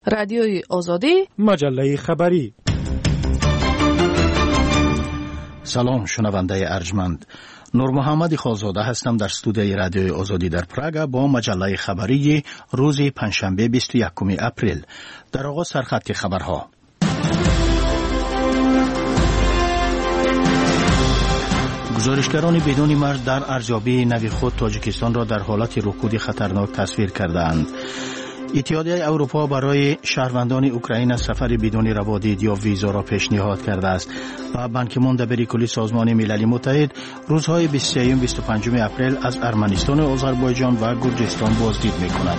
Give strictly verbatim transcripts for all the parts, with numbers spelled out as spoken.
رادیوی آزادی، مجله خبری. سلام شنونده ارجمند، نور محمد خالزاده هستم در استودیوی رادیوی آزادی در پراگ با مجله خبری روز پنجشنبه بیست و یکم اپریل. در آغاز سرخط خبرها. گزارشگران بدون مرز در ارزیابی نوی خود تاجیکستان را در حالت رکود خطرناک تصویر کردند. اتحادیه اروپا برای شهروندان اوکراین سفر بدون روادید یا ویزا را پیشنهاد کرده است و بانک مندبری کلی سازمان ملل متحد روزهای بیست و سه و بیست و پنج اپریل از ارمنستان، آذربایجان و گرجستان بازدید می‌کند.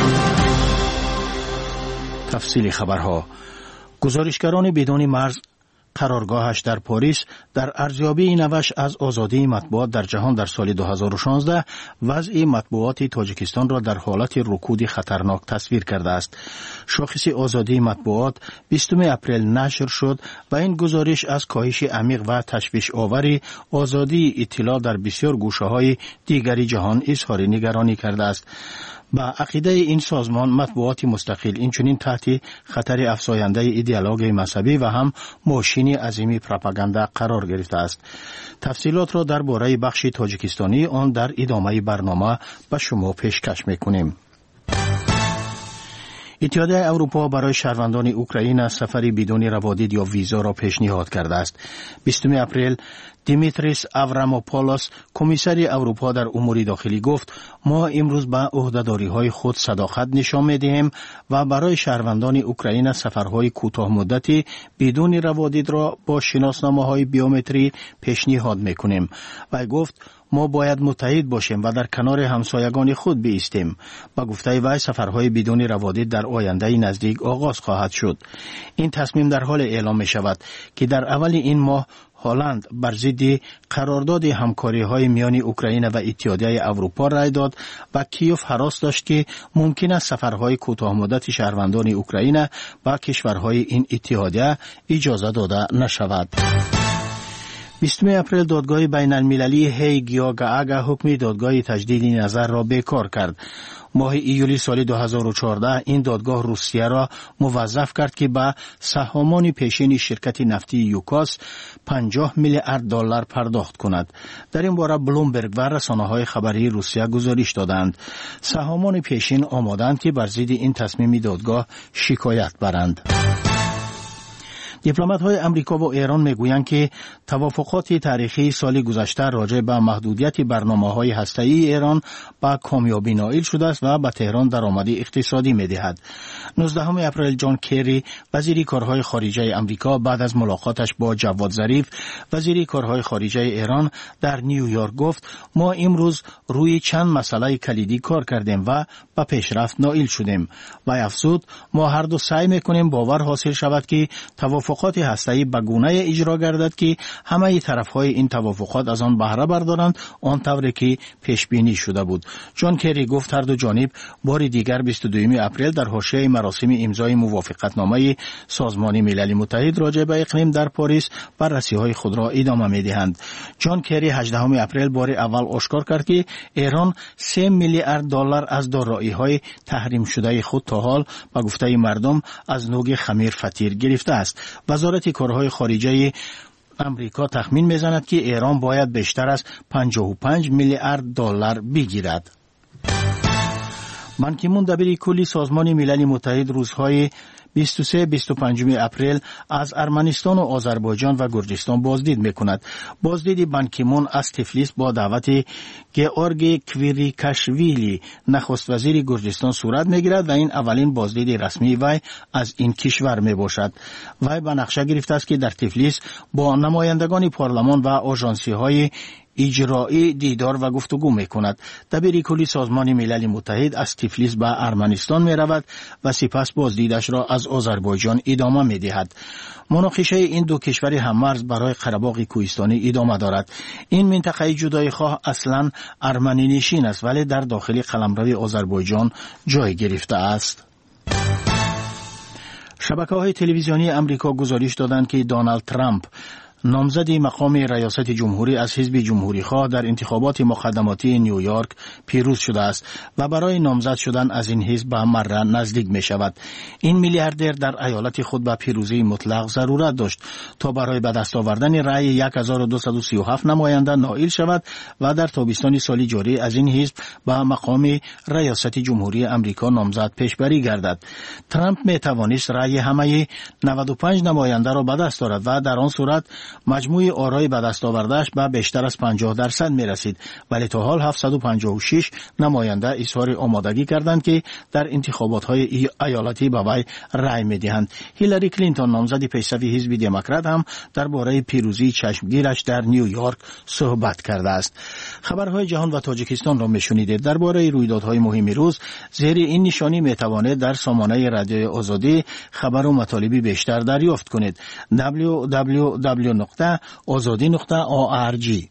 تفصیل خبرها. گزارشگران بدون مرز قرارگاهش در پاریس در ارزیابی نوش از آزادی مطبوعات در جهان در سال دو هزار و شانزده وضع مطبوعات تاجیکستان را در حالت رکود خطرناک تصویر کرده است. شاخص آزادی مطبوعات بیستم اپریل نشر شد و این گزارش از کاهش عمیق و تشویش آور آزادی اطلاع در بسیار گوشه‌های دیگری جهان اظهار نگرانی کرده است. با عقیده این سازمان مطبوعات مستقل اینچنین تحت خطر افزاینده ایدئولوژی مذهبی و هم ماشین عظیمی پروپاگاندا قرار گرفته است. تفصیلات را درباره بخش تاجیکستانی آن در ادامه برنامه به شما پیشکش می‌کنیم. اتحادیه اروپا برای شهروندان اوکراین سفری بدون روادید یا ویزا را پیشنهاد کرده است. بیستم اپریل دیمیتریس آوراموپولوس کمیسر اروپا در امور داخلی گفت ما امروز به عهده‌داری‌های خود صداقت نشان می‌دهیم و برای شهروندان اوکراین سفرهای کوتاه مدتی بدون روادید را با شناسنامه‌های بیومتری پیشنهاد می‌کنیم. و گفت ما باید متحد باشیم و در کنار همسایگان خود بایستیم. با گفته وی سفرهای بدون روادید در آینده نزدیک آغاز خواهد شد. این تصمیم در حال اعلام می شود که در اول این ماه هلند بر ضد قرارداد همکاری‌های میان اوکراین و اتحادیه اروپا رای داد و کیف هراس داشت که ممکن است سفرهای کوتاه مدت شهروندان اوکراین با کشورهای این اتحادیه اجازه داده نشود. بیستم اپریل دادگاه بین المللی هیگ یا گاگا حکم دادگاه تجدید نظر را بیکار کرد. ماه ایولی سال دو هزار و چهارده این دادگاه روسیه را موظف کرد که به سهامان پیشین شرکت نفتی یوکاس پنجاه میلیارد دلار پرداخت کند. در این باره بلومبرگ و رسانه‌های خبری روسیه گزارش دادند. سهامان پیشین آمادند که بر ضد این تصمیم دادگاه شکایت برند. دیپلمات‌های امریکا و ایران میگویند که توافقات تاریخی سال گذشته راجع به محدودیت برنامه‌های هسته‌ای ایران با کامیابی نائل شده است و به تهران درآمد اقتصادی می‌دهد. نوزدهم اپریل جان کری وزیر کارهای خارجه امریکا بعد از ملاقاتش با جواد ظریف وزیر کارهای خارجه ایران در نیویورک گفت ما امروز روی چند مسئله کلیدی کار کردیم و به پیشرفت نائل شدیم و افزود ما هر دو سعی می‌کنیم باور حاصل شود که توافقات هسته‌ای به گونه اجرا گردد که همه طرف‌های این توافقات از آن بهره بردارند آنطوری که پیش بینی شده بود. جان کری گفت هر دو جانب بار دیگر بیست و دوم اپریل در حاشیه مراسم امضای موافقتنامه سازمان ملل متحد راجع به اقلیم در پاریس بررسی‌های خود را ادامه می‌دهند. جان کری هجدهم اپریل بار اول آشکار کرد که ایران سه میلیارد دلار از دارایی‌های تحریم شده خود تا حال به گفته مردم از نوع خمیر فطیر گرفته است. وزارت کارهای خارجه امریکا تخمین می‌زند که ایران باید بیشتر از پنجاه و پنج میلیارد دلار بگیرد. بانک مندبری کلی سازمان ملل متحد روزهای بیست و سه و بیست و پنج اپریل از ارمنستان و آذربایجان و گرجستان بازدید میکند. بازدید بان کی مون از تفلیس با دعوت گئورگ کویریکاشویلی نخست وزیر گرجستان صورت میگیرد و این اولین بازدید رسمی وی از این کشور میباشد. وی به نقشه گرفته است که در تفلیس با نمایندگان پارلمان و آژانسی های اجرایی دیدار و گفتگو میکند. دبیر کلی سازمان ملل متحد از تفلیس به ارمنستان میرود و سپس بازدیدش را از آذربایجان ادامه میدهد. مناقشه این دو کشور هممرز برای قره‌باغ کوهستانی ادامه دارد. این منطقه جدایی‌خواه اصلاً ارمنی نشین است ولی در داخل قلمرو آذربایجان جای گرفته است. شبکه‌های تلویزیونی امریکا گزارش دادند که دونالد ترامپ نامزد مقام ریاست جمهوری از حزب جمهوری خواه در انتخابات مقدماتی نیویورک پیروز شده است و برای نامزد شدن از این حزب به مره نزدیک می شود. این میلیاردر در ایالت خود به پیروزی مطلق ضرورت داشت تا برای به دست آوردن رأی هزار و دویست و سی و هفت نماینده نائل شود و در تابستان سال جاری از این حزب به مقام ریاست جمهوری امریکا نامزد پیشبری گردد. ترامپ می توانست رأی همه نود و پنج نماینده را به دست آورد و در آن صورت مجموع آرای به دست آورده‌اش به بیشتر از پنجاه درصد می رسید، ولی تا حال هفتصد و پنجاه و شش نماینده اظهار آمادگی کردند که در انتخابات های ایالتی به وی رأی می دهند. هیلاری کلینتون نامزد پیشروی حزب دموکرات هم درباره پیروزی چشمگیرش در نیویورک صحبت کرده است. خبرهای جهان و تاجیکستان را می شنیدید. درباره رویدادهای مهم روز زیر این نشانی می توانید در سامانه رادیوی آزادی خبر و مطالبی بیشتر دریافت کنید. دبلیو دبلیو دبلیو نقطه آزادی نقطه او آر جی.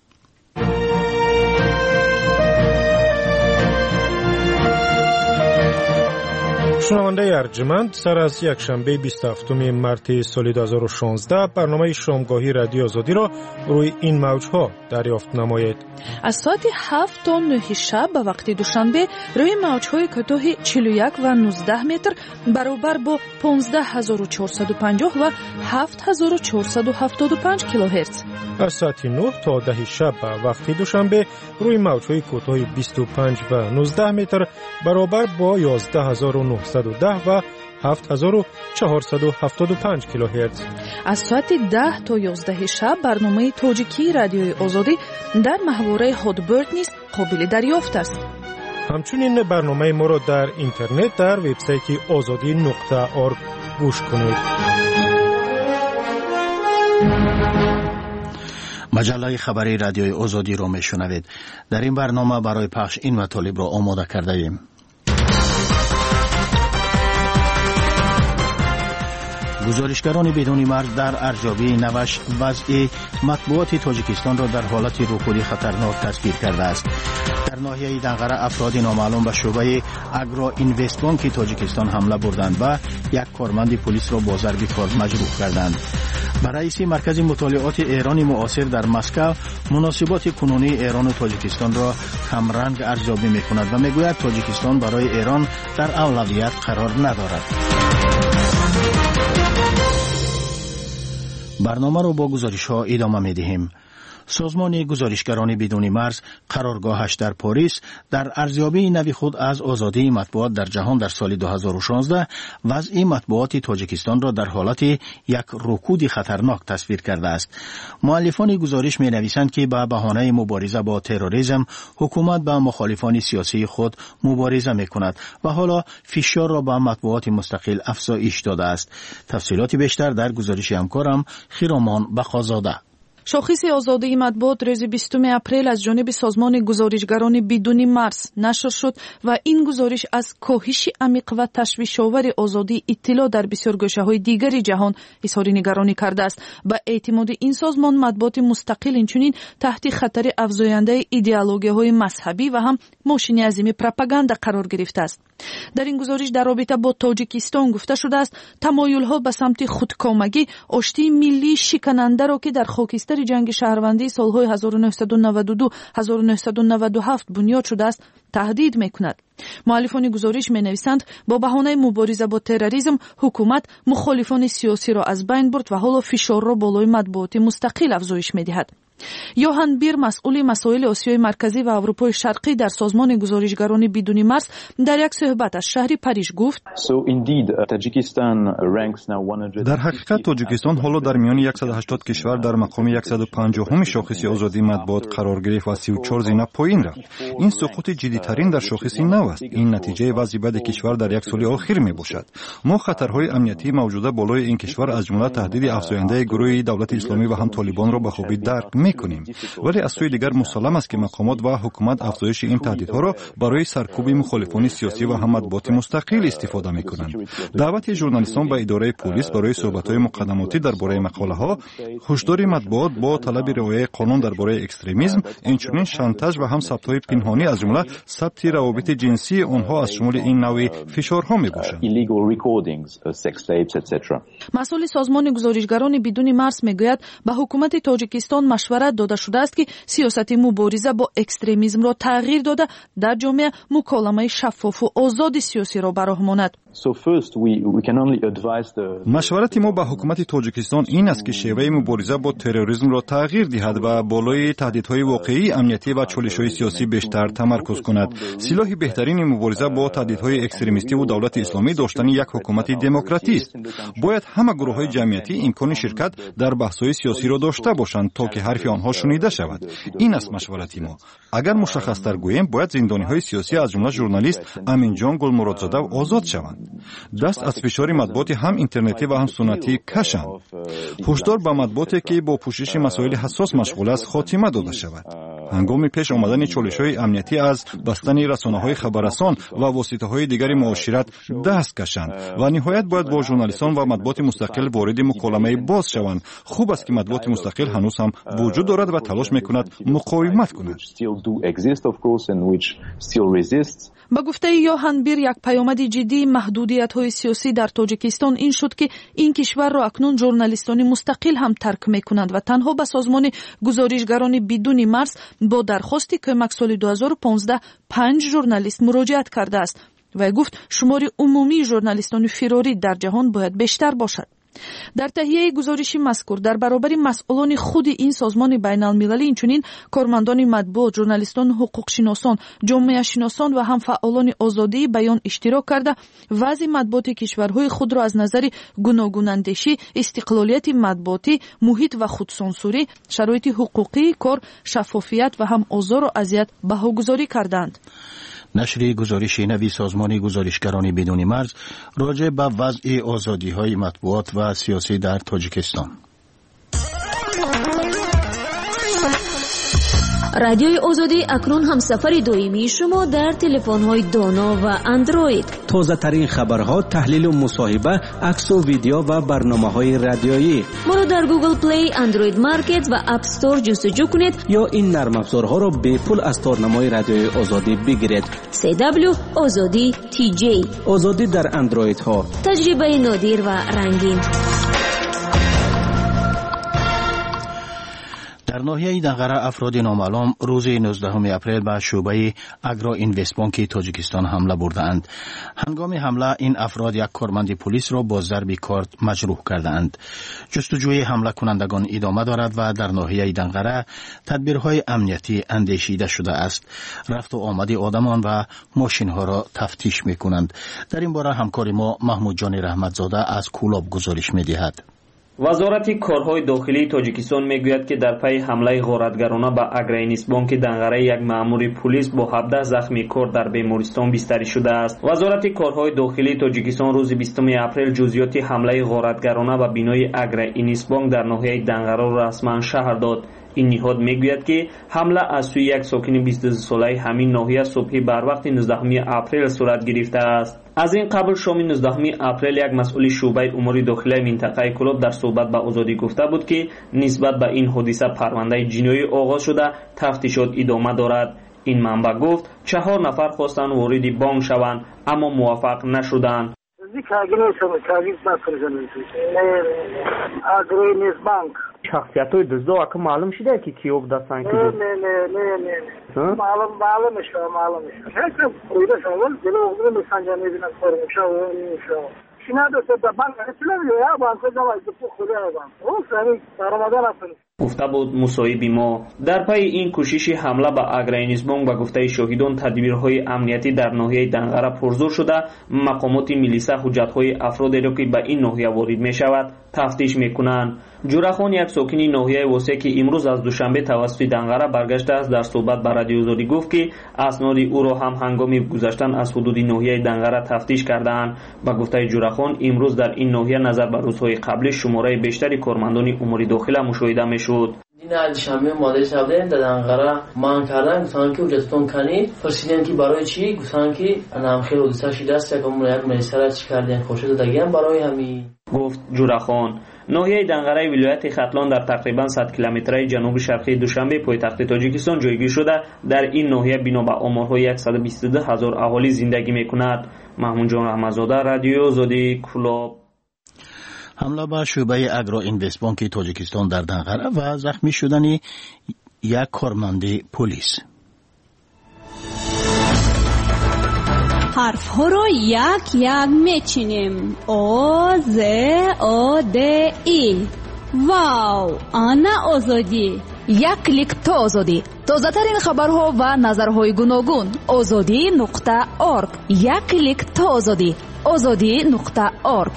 شنونده ارجمند، سر از یک شنبه بیست و هفتم مارس سال دو هزار و شانزده برنامه شامگاهی رادیو آزادی را روی این موجها دریافت نمایید. از ساعت هفت تا نه شب به وقت دوشنبه روی موجهای کوتاه چهل و یک و نوزده متر برابر با پانزده هزار و چهارصد و پنجاه و هفت هزار و چهارصد و هفتاد و پنج کیلوهرتز. از ساعت نه تا ده شب به وقت دوشنبه روی موجهای کوتاه بیست و پنج و نوزده متر برابر با یازده هزار و نهصد و ده و هفت هزار و چهارصد و هفتاد و پنج کیلوهرتز. از ساعت ده تا یازده شب برنامه تاجیکی رادیوی آزادی در محوره هادبرد نیز قابل دریافت است. همچنین برنامه ما را در اینترنت در وبسایت آزادی نقطه آرگ گوش کنید. مجله خبری رادیوی آزادی را میشنوید. در این برنامه برای پخش این مطالب را آماده کرده ایم. گزارشگران بدون مرز در ارزیابی نوش وضع مطبوعات تاجیکستان را در حالت رکودی خطرناک تصویر کرده است. در ناحیه دنقره افراد نامعلوم به شعبه اگرا اینوست بانک تاجیکستان حمله بردند و یک کارمند پلیس را با ضرب کار مجروح کردند. با رئیس مرکز مطالعات ایران معاصر در مسکو مناسبات کنونی ایران و تاجیکستان را کمرنگ ارزیابی می‌کند و می‌گوید تاجیکستان برای ایران در اولویت قرار ندارد. برنامه را با گزارش ها ادامه می دهیم. سازمان گزارشگران بدون مرز قرارگاهش در پاریس در ارزیابی نوی خود از آزادی مطبوعات در جهان در سال دو هزار و شانزده وضع مطبوعات تاجیکستان را در حالت یک رکود خطرناک تصویر کرده است. مؤلفان گزارش می نویسند که به بهانه مبارزه با تروریسم حکومت با مخالفان سیاسی خود مبارزه می کند و حالا فشار را به مطبوعات مستقل افزایش داده است. تفصیلات بیشتر در گزارش همکارم خیرامان بخازاده. شاخص آزادی مطبوعات روز بیستم اپریل از جانب سازمان گزارشگران بدون مرز نشر شد و این گزارش از کاهش عمیق و تشویش‌آور آزادی اطلاع در بسیار گوشه‌های دیگر جهان اظهار نگرانی کرده است. به اعتماد این سازمان مطبوعات مستقل اینچنین تحت خطر افزاینده ایدئولوژی‌های مذهبی و هم ماشین عظیم پروپاگاندا قرار گرفته است. در این گزارش در رابطه با تاجیکستان گفته شده است تمایل‌ها به سمت خودکامگی آشتی ملی شکننده را که در خاکستر جنگ شهروندی سالهای هزار و نهصد و نود و دو تا هزار و نهصد و نود و هفت بنیاد شده است تهدید می‌کند. مؤلفان گزارش می‌نویسند با بهانه مبارزه با تروریسم حکومت مخالفان سیاسی را از بین برد و حالا فشار را بالای مطبوعات مستقل افزایش می‌دهد. یوهان بیر مسئول مسائل آسیای مرکزی و اروپای شرقی در سازمان گزارشگران بدون مرز در یک صحبت از شهر پاریس گفت در حقیقت تاجیکستان حالا در میان صد و هشتاد کشور در مقام صد و پنجاه شاخص آزادی مطبوعات قرار گرفت و سی و چهار زینه پایین رفت. این سقوط جدی‌ترین در شاخص نو است. این نتیجه وضع بد کشور در یک سال اخیر می باشد. ما خطرهای امنیتی موجوده بالای این کشور از جمله تهدید افزاینده گروه دولت اسلامی و هم طالبان را به خوبی درک می میکنیم. ولی از سوی دیگر مسلم است که مقامات و حکومت افزایش این تهدیدها را برای سرکوب مخالفان سیاسی و هم مطبوعات مستقل استفاده میکنند. دعوت ژورنالیستان به اداره پلیس برای صحبت‌های مقدماتی درباره مقاله‌ها، هشدار مطبوعات با طلب رعایت قانون درباره اکستریمیسم، اینچنین شانتاژ و هم ثبت‌های پنهانی از جمله ثبت روابط جنسی آنها از شمول این نوع فشارها میباشند. مسئول سازمان گزارشگران بدون مرز میگوید به حکومت تاجیکستان مشورت داده شده است که سیاست مبارزه با اکستریمیسم را تغییر داده در جامعه مکالمه شفاف و آزاد سیاسی را براه ماند. مشورت ما به حکومت تاجیکستان این است که شیوه مبارزه با تروریسم را تغییر دهد و بالای تهدیدهای واقعی امنیتی و چالش‌های سیاسی بیشتر تمرکز کند. سلاح بهترین مبارزه با تهدیدهای اکستریمیستی و دولت اسلامی داشتن یک حکومت دموکراتی است. باید همه گروه‌های جمعیتی امکان شرکت در بحث‌های سیاسی را داشته باشند تا که حرف آنها شنیده شود. این است مشورت ما. اگر مشخص‌تر گوییم باید زندانی‌های سیاسی از جمله ژورنالیست امینجان گلمرادزاده آزاد شوند. دست از فشار مطبوعات هم اینترنتی و هم سنتی کشند. هشدار به مطبوعاتی که با پوشش مسائل حساس مشغول است خاتمه داده شود. هنگام پیش آمدن چالش‌های امنیتی از بستن رسانه‌های خبررسان و واسطه‌های دیگر معاشرت دست کشند و نهایت باید با ژورنالیستان و مطبوعات مستقل وارد مکالمه باز شوند. خوب است که مطبوعات مستقل هنوز هم وجود دارد و تلاش می‌کند مقاومت کند. با گفته یوهان بیر، یک پیامد جدی محدودیت‌های سیاسی در تاجیکستان این شد که این کشور را اکنون ژورنالیستان مستقل هم ترک می‌کنند و تنها به سازمان گزارشگران بدون مرز با درخواست کمک سال دو هزار و پانزده پنج ژورنالیست مراجعت کرده است و گفت شمار عمومی ژورنالیستان فراری در جهان باید بیشتر باشد. در تهیه گزارش مذکور در برابر مسئولان خود این سازمان بین المللی اینچنین کارمندان مطبوعات، ژورنالیستان، حقوق شناسان، جامعه شناسان و هم فعالان آزادی بیان اشتراک کرده وضع مطبوعات کشورهای خود را از نظر گوناگون اندیشی، استقلالیت مطبوعاتی، محیط و خودسانسوری، شرایط حقوقی کار، شفافیت و هم آزار و اذیت بهاگذاری کردند. نشر گزارش نوی سازمان گزارشگران بدون مرز راجع به وضع آزادی‌های مطبوعات و سیاسی در تاجیکستان. رادیوی آزادی اکنون هم سفر دائمی شما در تلفن‌های دانا و اندروید. تازه ترین خبرها، تحلیل و مصاحبه، عکس و ویدیو و برنامه‌های رادیویی. ما را در گوگل پلی، اندروید مارکت و اپ استور جستجو کنید یا این نرم افزارها را به پول از تارنمای رادیوی آزادی بگیرید. سی دبلیو آزادی تی جی. آزادی در اندروید ها. تجربه نادر و رنگین. در ناحیه دنقره افراد نامعلوم روز نوزدهم اپریل به شعبه اگرو اینوست بانک تاجیکستان حمله بردند. هنگام حمله این افراد یک کارمند پلیس را با ضرب کارت مجروح کردند. جستجوی حمله کنندگان ادامه دارد و در ناحیه دنقره تدبیرهای امنیتی اندیشیده شده است. رفت و آمد آدمان و ماشین ها را تفتیش می کنند. در این باره همکار ما محمود جان رحمتزاده از کولاب گزارش می دهد. وزارت کارهای داخلی تاجیکستان میگوید که در پی حمله غارتگرانه به اگرینیس بانک دنقره یک مأمور پلیس با هفده زخمی کار در بیمارستان بستری شده است. وزارت کارهای داخلی تاجیکستان روز بیستم اپریل جزئیات حمله غارتگرانه به بینای اگرینیس بانک در ناحیه دنقره را رسما شهر داد. این نهاد میگوید که حمله از سوی یک ساکن بیست و دو ساله همین ناحیه صبح بر وقت نوزدهم اپریل صورت گرفته است. از این قبل شام نوزدهم اپریل یک مسئول شعبه امور داخلی منطقه کولاب در صحبت به آزادی گفته بود که نسبت به این حادثه پرونده جنایی آغاز شده، تفتیشات ادامه دارد. این منبع گفت چهار نفر خواستند وارد بانک شوند اما موفق نشدند. شخصیت‌های دزدا که معلوم شده که کیو دستن که نه نه نه نه معلوم معلوم میشه معلوم میشه هیچ کویده شامل جلو اون مسانجانی بینن کار میشه و میشه شینا دست تا بانک اصلا یا بانک جواب تو خود بانک او سری رمضان اصلا گفته بود مصاحب ما. در پی این کوشش حمله به اگرینیس بانک به گفته شاهدان تدبیرهای امنیتی در ناحیه دنقره پرزور شده، مقامات ملیسا حجت‌های افرادی را که به این ناحیه وارد می‌شود تفتیش می‌کنند. جورخان یک ساکن ناحیه واسه که امروز از دوشنبه توسط دنقره برگشته است در صحبت با رادیو آزادی گفت که اسناد او را هم هنگام گذشتن از حدود ناحیه دنقره تفتیش کردند. با گفته جورخان امروز در این ناحیه نظر به روزهای قبلی شماره بیشتری کارمندان امور داخلی مشاهده می‌شد. نه شامل ماده سابدن در انقره مان کردن گفتن که وجودتون کنید پرسیدن که برای چی گفتن که نام خیلی دوستاشی دست یکم یک مسئله چی کردن خوشت دادیم برای همین گفت جورخان. ناحیه دنقره ولایت ختلان در تقریبا صد کیلومتری جنوب شرقی دوشنبه پایتخت تاجیکستان جایگیر شده. در این ناحیه بنا به آمارهای صد و بیست و دو هزار اهالی زندگی میکند. محمود جان رحمتزاده، رادیو آزادی، کلاب. حمله به شعبه اگرو اینوست بانک تاجیکستان در دنقره و زخمی شدن یک کارمند پلیس. حرف ها رو یک یک میچینیم. او ز او د ای. واو، آنا آزادی. یک کلیک تا آزادی. تازه ترین خبرها و نظرهای گوناگون. آزادی نقطه اورگ. یک کلیک تا آزادی. آزادی نقطه اورگ.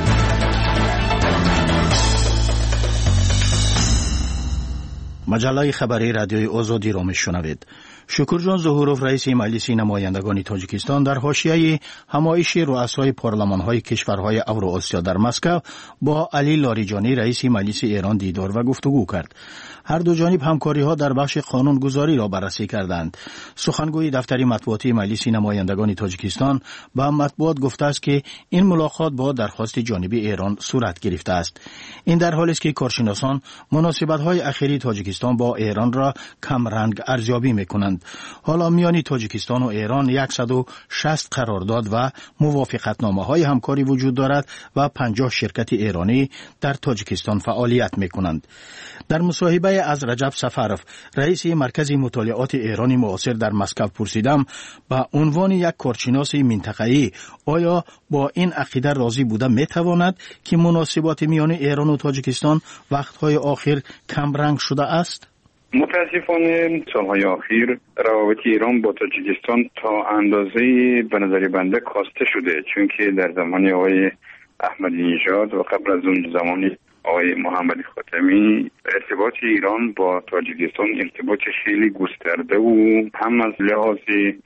مجله خبری رادیوی آزادی را میشنوید. شکرجان ظهوروف رئیس مجلس نمایندگان تاجیکستان در حاشیه همایش رؤسای پارلمان‌های کشورهای اوراسیا در مسکو با علی لاریجانی رئیس مجلس ایران دیدار و گفتگو کرد. هر دو جانب همکاری‌ها در بخش قانونگذاری را بررسی کردند. سخنگوی دفتر مطبوعاتی مجلس نمایندگان تاجیکستان به مطبوعات گفته است که این ملاقات با درخواست جانبی ایران صورت گرفته است. این در حالی است که کارشناسان مناسبت‌های اخیری تاجیکستان با ایران را کم رنگ ارزیابی می‌کنند. حالا میان تاجیکستان و ایران صد و شصت قرارداد و موافقتنامه‌های همکاری وجود دارد و پنجاه شرکت ایرانی در تاجیکستان فعالیت می‌کنند. در مصاحبه از رجب سفرف رئیس مرکز مطالعات ایران معاصر در مسکو پرسیدم با عنوان یک کارشناس منطقه‌ای آیا با این عقیده راضی بوده میتواند که مناسبات میان ایران و تاجیکستان وقت‌های آخر کم رنگ شده است؟ متاسفانه سالهای اخیر روابط ایران با تاجیکستان تا اندازه به نظر بنده کاسته شده، چون که در زمان آقای احمدی نژاد و قبل از اون زمان آقای محمد خاتمی ارتباط ایران با تاجیکستان ارتباط خیلی گسترده و هم از لحاظ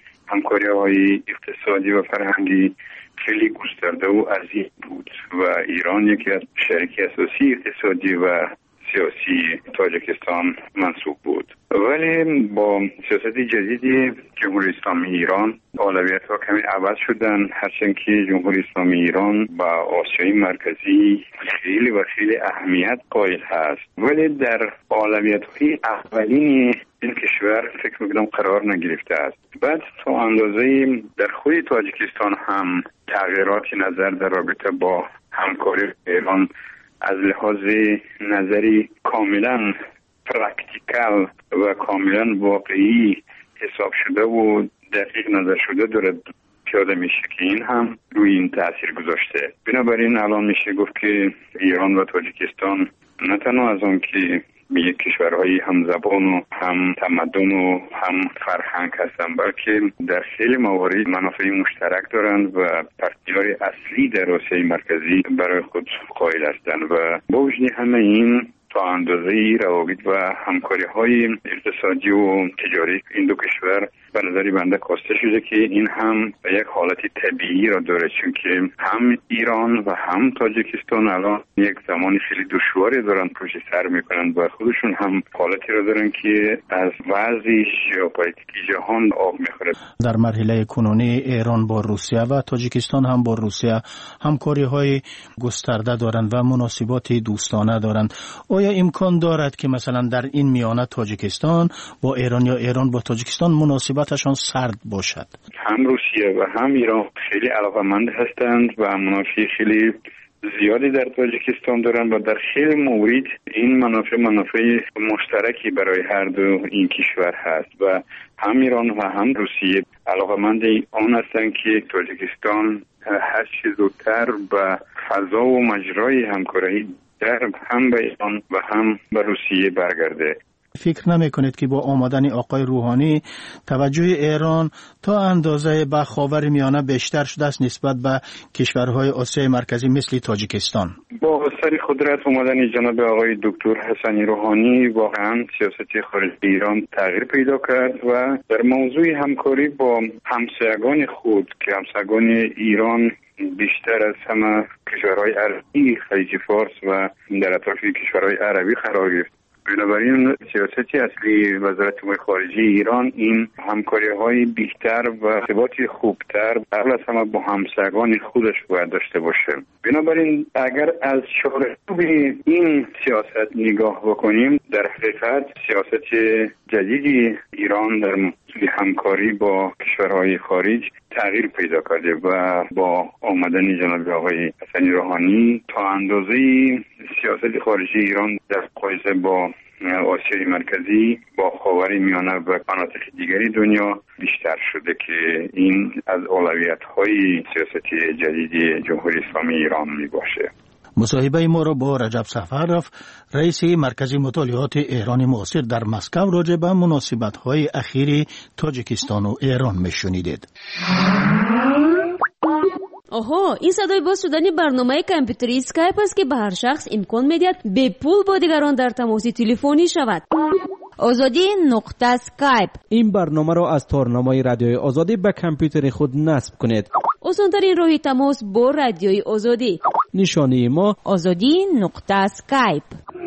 همکاری‌های اقتصادی و فرهنگی خیلی گسترده و عظیم بود و ایران یکی از شریک اساسی اقتصادی و سیاسی تاجیکستان منصوب بود. ولی با سیاست جدید جمهوری اسلامی ایران اولویت‌ها کمی عوض شدن، هرچند که جمهوری اسلامی ایران با آسیای مرکزی خیلی و خیلی اهمیت قائل هست، ولی در اولویت‌های اولین این کشور فکر می‌کنم قرار نگرفته است. بعد تا اندازه در خود تاجیکستان هم تغییراتی نظر در رابطه با همکاری ایران از لحاظ نظری کاملا پرکتیکال و کاملا واقعی حساب شده و دقیق نظر شده دارد پیاده میشه که این هم روی این تاثیر گذاشته. بنابراین الان میشه گفت که ایران و تاجیکستان نه تنها از اون که به یک کشورهای هم زبان و هم تمدن و هم فرهنگ هستند، بلکه در خیلی موارد منافع مشترک دارند و پارتنر اصلی در آسیای مرکزی برای خود قائل هستند و با وجود همه این تا اندازه‌ای روابط و همکاری‌های اقتصادی و تجاری این دو کشور به نظر بنده کاسته شده که این هم یک حالت طبیعی را داره، چون که هم ایران و هم تاجیکستان الان یک زمانی خیلی دشواری دارن پشت سر میکنن و خودشون هم حالتی را دارن که از وضع ژئوپلیتیک جهان آب میخوره. در مرحله کنونی ایران با روسیه و تاجیکستان هم با روسیه همکاری‌های گسترده دارند و مناسبات دوستانه دارند. آیا امکان دارد که مثلا در این میانه تاجیکستان با ایران یا ایران با تاجیکستان مناسبتشان سرد باشد؟ هم روسیه و هم ایران خیلی علاقه‌مند هستند و منافع خیلی زیادی در تاجیکستان دارند و در خیلی مورد این منافع منافع مشترکی برای هر دو این کشور هست و هم ایران و هم روسیه علاقه‌مند آن هستند که تاجیکستان هر چه زودتر به فضا و مجرای همکاری در هم به ایران و هم به روسیه برگرده. فکر نمی کنید که با آمدن آقای روحانی توجه ایران تا اندازه به خاورمیانه بیشتر شده است نسبت به کشورهای آسیای مرکزی مثل تاجیکستان؟ با اثر قدرت آمدن جناب آقای دکتر حسنی روحانی واقعا سیاست خارجی ایران تغییر پیدا کرد و در موضوع همکاری با همسایگان خود که همسایگان ایران بیشتر از همه کشورهای عربی خلیج فارس و در اطراف کشورهای عربی قرار گرفت بنابراین سیاست اصلی وزارت امور خارجه ایران این همکاری های بیشتر و ارتباط خوبتر قبل از همه با همسایگان خودش باید داشته باشه. بنابراین اگر از چارچوب این سیاست نگاه بکنیم، در حقیقت سیاست جدیدی ایران در همکاری با کشورهای خارج تغییر پیدا کرده و با آمدن جناب آقای حسن روحانی تا اندازه سیاست خارجی ایران در مقایسه با آسیای مرکزی، با خاور میانه و مناطق دیگری دنیا بیشتر شده که این از اولویت‌های سیاست جدید جمهوری اسلامی ایران می باشه. مصاحبه ما را با رجب سفرف، رئیس مرکز مطالعات ایران معاصر در مسکو، راجع به مناسبت‌های اخیر تاجیکستان و ایران میشنیدید. آها، این صدای باز شدن برنامه کامپیوتری اسکایپ است که به هر شخص امکان میدهد به پول با دیگران در تماس تلفنی شود. آزادی نقطه اسکایپ. این برنامه را از تارنمای رادیوی آزادی به کامپیوتر خود نصب کنید. آسان‌ترین راه تماس با رادیوی آزادی. نشانی ما آزادی نقطه اسکایپ.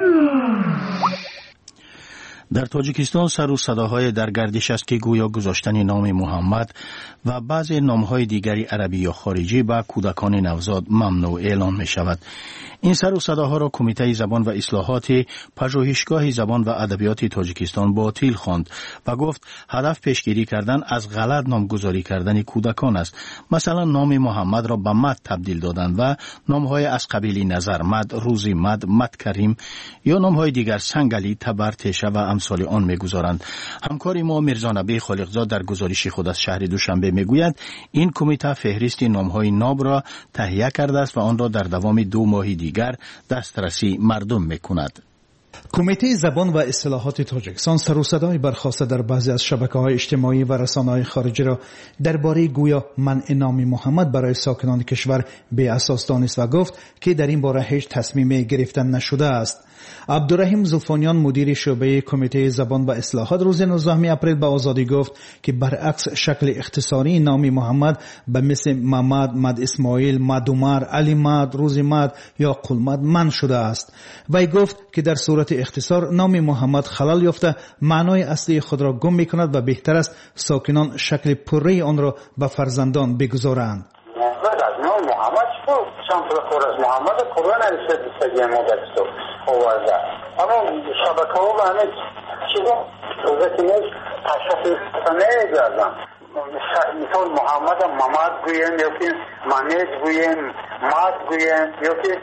در تاجیکستان سر و صداهای در گردش است که گویا گذاشتن نام محمد و بعضی نامهای دیگری عربی یا خارجی به کودکان نوزاد ممنوع اعلان می شود. این سر و صداها را کمیته زبان و اصلاحات پژوهشگاه زبان و ادبیات تاجیکستان باطل خواند و گفت هدف پیشگیری کردن از غلط نامگذاری کردن کودکان است. مثلا نام محمد را به مد تبدیل دادن و نامهای از قبیل نظر مد، روزی مد، مد کریم یا نامهای دیگر سنگلی، تبر، تشه و امثال آن میگذارند. همکار ما میرزا نبی خالقزاد در گزارش خود از شهر دوشنبه میگوید این کمیته فهرست نامهای ناب را تهیه کرده است و آن را در دوام دو ماه دیگر دسترسی مردم میکند. کمیته زبان و اصطلاحات تاجیکستان سر و صدای برخاسته در بعضی از شبکه‌های اجتماعی و رسانه‌های خارجی را درباره گویا منع نام محمد برای ساکنان کشور بی اساس دانست و گفت که در این باره هیچ تصمیمی گرفته نشده است. عبدالرحیم زلفانیان مدیر شعبه کمیته زبان و اصلاحات روز نوزدهم اپریل به آزادی گفت که برعکس شکل اختصاری نام محمد به مثل محمد، مد اسماعیل، مد عمر، علی مد، روزی مد یا قلمد منع شده است. وی گفت که در صورت اختصار نام محمد خلل یافته معنای اصلی خود را گم می‌کند و بهتر است ساکنان شکل پره آن را به فرزندان بگذارند. نام محمد شو شامل خورز محمد قرآن نوشته دیگه مدرسو آورده. اما شبکه‌ها و همه چیزا وقتی نیست تشخیص نمی‌دادن. مثال محمد محمد گویم یا که محمد گویم ماد گویم یا که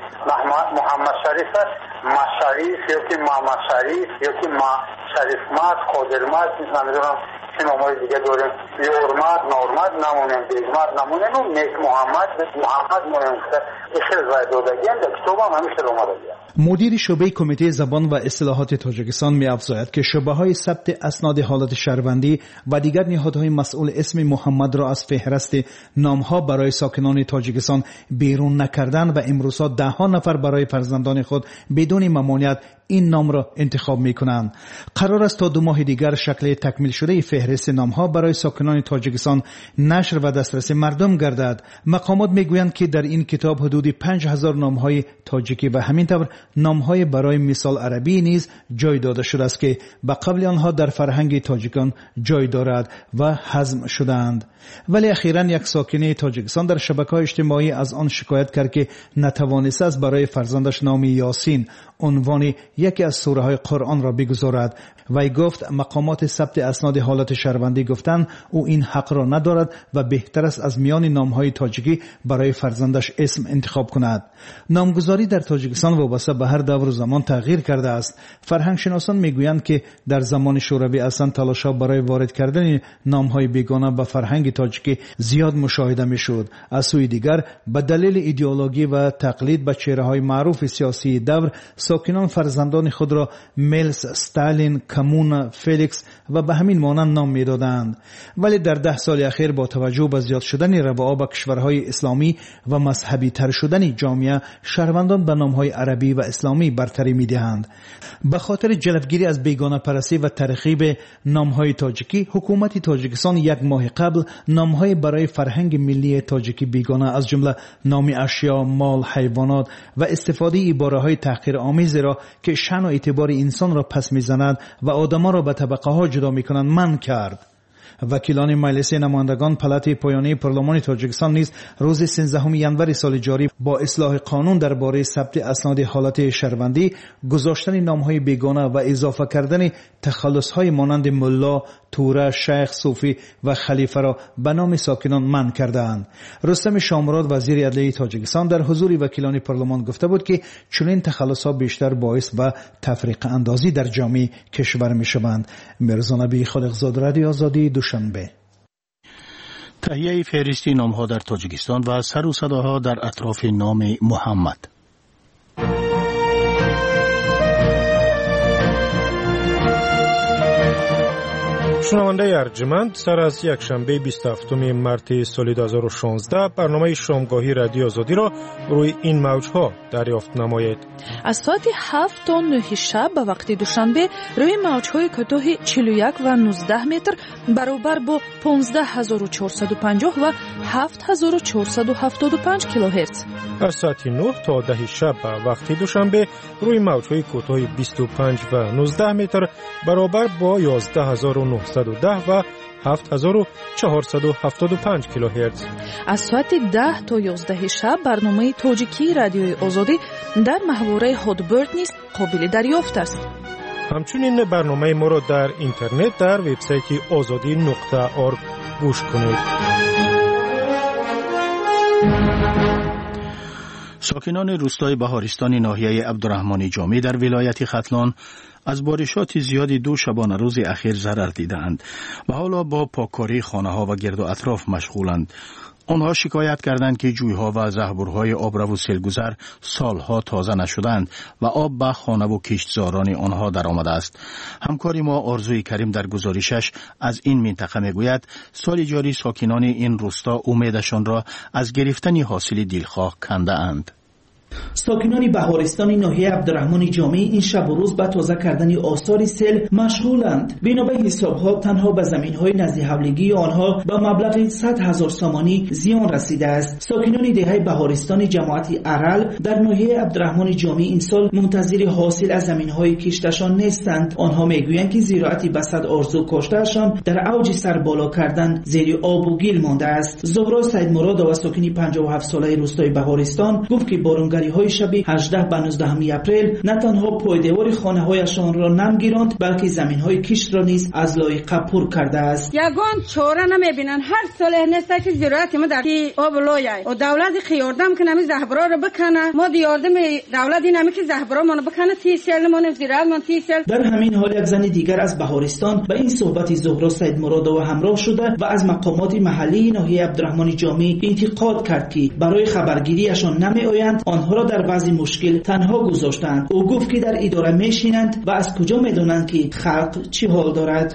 محمد شریف است مشریف یا که محمد شریف یا که شریف ماد قادر ماد نمیدونم چه نامهای دیگه داریم یورماد نورماد نمونیم بیزماد نمونیم و نیک محمد محمد مونیم اشل رای دادگیم در کتاب هم همیشه رو مادگیم. مدیر شعبه کمیته زبان و اصطلاحات تاجیکستان می افزاید که شبه های ثبت اسناد حالت شهروندی و دیگر نهادهای مسئول اسم محمد را از فهرست نامها برای ساکنان تاجیکستان بیرون نکردن و امروزها ده ها نفر برای فرزندان خود بدون ممانعت این نام را انتخاب می کنند. قرار است تا دو ماه دیگر شکل تکمیل شده فهرست نامها برای ساکنان تاجیکستان نشر و دسترس مردم گردد. مقامات می گویند که در این کتاب حدود پنج هزار نامهای تاجیکی و همینطور نامهای برای مثال عربی نیز جای داده شده است که به قبل آنها در فرهنگ تاجیکان جای دارد و هضم شدند. ولی اخیراً یک ساکن تاجیکستان در شبکه‌های اجتماعی از آن شکایت کرد که نتوانسته است برای فرزندش نام یاسین عنوان یکی از سوره های قرآن را بگذارد. وی گفت مقامات ثبت اسناد حالت شهروندی گفتند او این حق را ندارد و بهتر است از میان نامهای تاجیکی برای فرزندش اسم انتخاب کند. نامگذاری در تاجیکستان وابسته به هر دور و زمان تغییر کرده است. فرهنگ شناسان میگویند که در زمان شوروی اصلا تلاش‌ها برای وارد کردن نامهای بیگانه به فرهنگ تاجیکی زیاد مشاهده میشد. از سوی دیگر به دلیل ایدئولوژی و تقلید به چهره‌های معروف سیاسی دور ساکنان فرزندان خود را میلس، استالین، کمون، فلیکس و به همین مانند نام میدادند. ولی در ده سال اخیر با توجه به زیاد شدن رباعه به کشورهای اسلامی و مذهبی تر شدن جامعه شهروندان به نامهای عربی و اسلامی برتری میدهند. به خاطر جلوگیری از بیگانه پرستی و ترغیب نامهای تاجیکی حکومت تاجیکستان یک ماه قبل نامهای برای فرهنگ ملی تاجیکی بیگانه از جمله نام اشیا، مال، حیوانات و استفاده عباره‌های تحقیرآمیز را که شأن و اعتبار انسان را پس میزند و آدما را به طبقه ها جدا میکنند منع کرد. وکیلان مجلس نمایندگان پلات پایانی پارلمان تاجیکستان نیز روز سیزدهم ژانویه سال جاری با اصلاح قانون درباره ثبت اسناد حالت شهروندی، گذاشتن نامهای بیگانه و اضافه کردن تخلصهای مانند ملا، توره، شیخ، صوفی و خلیفه را به نام ساکنان منع کردند. رستم شامراد وزیر عدلیه تاجیکستان در حضور وکیلان پارلمان گفته بود که چنین تخلصها بیشتر باعث به تفریقه اندازی در جامعه کشور میشوند. مرزا نبی خالقزاد، رادیو آزادی، دوشنبه. تهیه فهرستی نامها در تاجیکستان و سر و صداها در اطراف نام محمد. شنونده ارجمند، سر از یک شنبه بیست و هفتم مارس سال دو هزار و شانزده برنامه شامگاهی رادیو آزادی را روی این موجها دریافت نمایید. از ساعت هفت تا نه شب به وقت دوشنبه روی موجهای کوتاه چهل و یک و نوزده متر برابر با پانزده هزار و چهارصد و پنجاه و هفت هزار و چهارصد و هفتاد و پنج کیلوهرتز. از ساعت نه تا ده شب به وقت دوشنبه روی موجهای کوتاه بیست و پنج و نوزده متر برابر با یازده هزار و نهصد و ده و هفت هزار و چهارصد و هفتاد و پنج کیلوهرتز. از ساعت ده تا یازده شب برنامه تاجیکی رادیوی آزادی در محوره هادبرد نیز قابل دریافت است. همچنین برنامه ما را در اینترنت در وبسایت آزادی نقطه org گوش کنید. ساکنان روستای بهارستان ناحیه عبدالرحمن جامی در ولایت ختلان از بارشات زیادی دو شبانه روز اخیر ضرر دیدند و حالا با پاککاری خانه‌ها و گرد و اطراف مشغولند. آنها شکایت کردند که جویها و زهبورهای آبرو و سیلگذر سالها تازه نشدند و آب به خانه و کشتزاران آنها در آمده است. همکاری ما آرزوی کریم در گزارشش از این منطقه میگوید سال جاری ساکنان این روستا امیدشان را از گرفتن حاصل دلخواه کنده اند. ساکنان بهارستان ناحیه عبدالرحمن جامی این شب و روز به تازه کردن آثار سیل مشغولند. بنا به حسابها تنها به زمین‌های نزد حولگی آنها به مبلغ صد هزار سامانی زیان رسیده است. ساکنان دهه بهارستان جماعت ارل در ناحیه عبدالرحمن جامی این سال منتظر حاصل از زمین‌های کشتشان نیستند. آنها میگویند که زراعتی به صد آرزو کاشتهشان در اوج سر بالا کردن زیر آب و گل مانده است. زهرا سید مراد و ساکن پنجاه و هفت ساله روستای بهارستان گفت که بارون های شب هجده به نوزده اپریل نه تنها پایدیوار خانه هایشان را نم گیراند بلکه زمین های کشت را نیز از لایقه پر کرده است. یگان چاره نمیبینن. هر سال نسته که زراعت ما در آب لایه و دولت خیاردم که نمی زهبرا را بکنه ما دیاردم دولت نمی که زهبرا ما بکنه تی سال ما زراعت ما تی سال. در همین حال یک زن دیگر از بهارستان به این صحبت زهرا سید مراد و همراه شده و از مقامات محلی ناحیه عبدالرحمن جامی انتقاد کرد که برای خبرگیریشان نمی آیند، آنها را در بعضی مشکل تنها گذاشتند. او گفت که در اداره میشینند و از کجا میدونند که خلق چی حال دارد.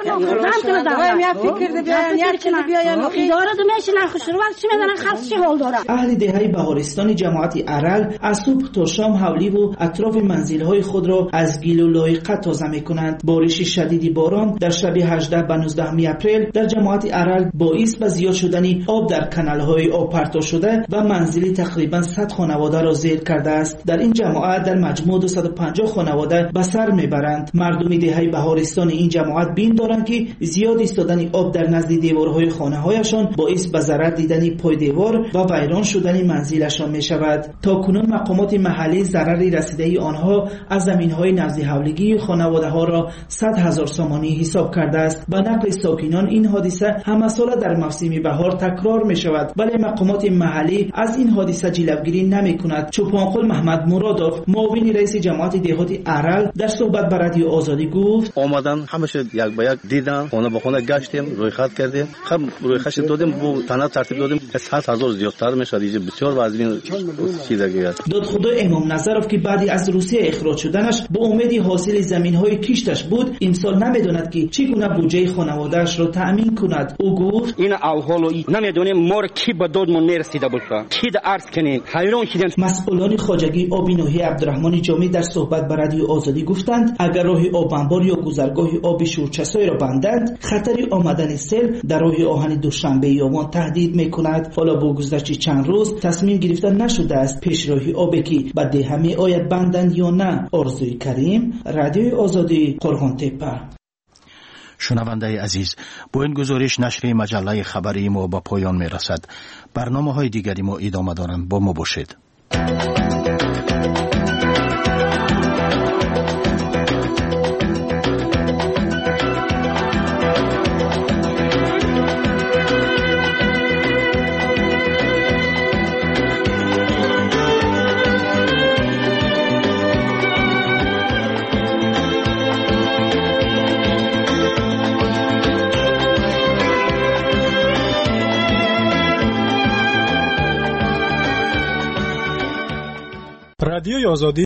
اهل دهه بهارستان جماعت ارل از صبح تا شام حولی و اطراف منزل‌های خود را از گل و لایقه تازه میکنند. بارش شدید باران در شب هجده به نوزده اپریل در جماعت ارل باعث به زیاد شدن آب در کانال‌های آب پرتاب شده و منزل تقریبا صد خانواده را زیر کرده است. در این جماعت در مجموع دویست و پنجاه خانواده به سر میبرند. مردم دهه بهارستان این جماعت بین دارند که زیاد ایستادن آب در نزد دیوارهای خانه هایشان باعث به ضرر دیدن پای دیوار و ویران شدن منزلشان می شود. تا کنون مقامات محلی ضرری رسیده آنها از زمینهای نزد حولگی خانواده ها را صد هزار سامانی حساب کرده است. به نقل ساکنان این حادثه همه ساله در موسم بهار تکرار می شود ولی مقامات محلی از این حادثه جلوگیری نمی کند. چوپانقل محمد مرادوف معاون رئیس جماعت دهات ارل در صحبت با رادیو آزادی گفت آمدن همش یک به یک دیدن خانه به خانه گشتیم روی خط کردیم خب روی خط دادیم بو تنها ترتیب دادیم صد هزار زیادتر میشه دیگه بسیار وزین چیزایی است. داد خدا امام نظرов که بعدی از روسیه اخراج شدنش به امید حاصل زمین‌های کشتش بود امسال نمیدوند که چگونه بودجه خانواده‌اش را تأمین کند. او گفت این احوالو نمیدونیم ما کی به دادمون نرسیده باشه کی د عرض کنیم حیران شدیم. مسئولان فرماندار خواجگی آب نوحی عبدالرحمن جامی در صحبت با رادیو آزادی گفتند اگر راه آب انبار یا گذرگاه آب شورچسای را بندند خطر آمدن سیل در راه آهن دوشنبه یامان تهدید میکند. حالا با گذشت چند روز تصمیم گرفته نشده است پیش راه آبی که به ده می آید بندند یا نه. آرزوی کریم، رادیو آزادی، قرغان تپه. شنونده عزیز، با این گزارش نشر مجله خبری ما به پایان می رسد. برنامه های دیگری ما ادامه دارند، با ما باشید. رادیوی آزادی